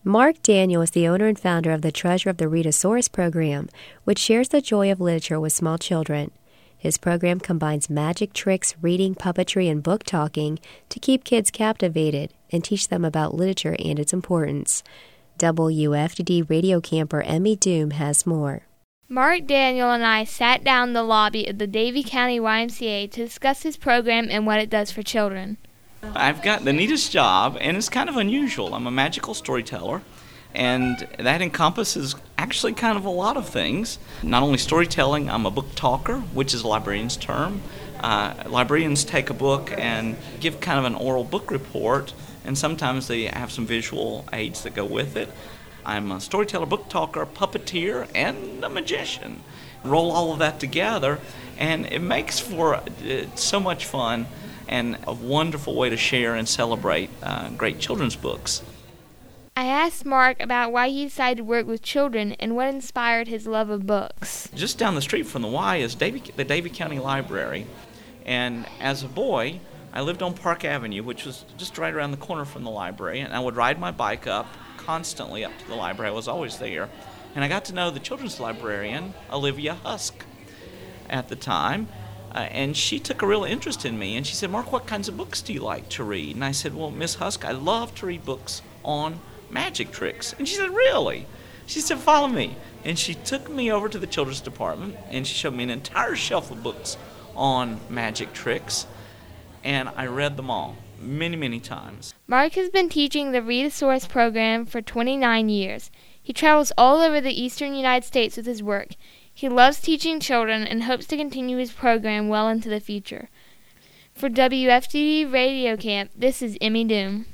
Mark Daniel is the owner and founder of the Treasure of the Readasaurus program, which shares the joy of literature with small children. His program combines magic tricks, reading, puppetry, and book talking to keep kids captivated and teach them about literature and its importance. WFDD radio camper Emmy Doom has more. Mark Daniel and I sat down in the lobby of the Davie County YMCA to discuss his program and what it does for children. I've got the neatest job, and it's kind of unusual. I'm a magical storyteller, and that encompasses actually kind of a lot of things. Not only storytelling, I'm a book talker, which is a librarian's term. Librarians take a book and give kind of an oral book report, and sometimes they have some visual aids that go with it. I'm a storyteller, book talker, puppeteer, and a magician. Roll all of that together, and it makes for so much fun and a wonderful way to share and celebrate great children's books. I asked Mark about why he decided to work with children and what inspired his love of books. Just down the street from the Y is the Davie County Library, and as a boy, I lived on Park Avenue, which was just right around the corner from the library, and I would ride my bike up constantly up to the library. I was always there, and I got to know the children's librarian, Olivia Husk, at the time. And she took a real interest in me, and she said, "Mark, what kinds of books do you like to read?" And I said, "Well, Miss Husk, I love to read books on magic tricks." And she said, "Really?" She said, "Follow me." And she took me over to the children's department, and she showed me an entire shelf of books on magic tricks, and I read them all many, many times. Mark has been teaching the Readasaurus program for 29 years. He travels all over the eastern United States with his work. He loves teaching children and hopes to continue his program well into the future. For WFDD Radio Camp, this is Emmy Doom.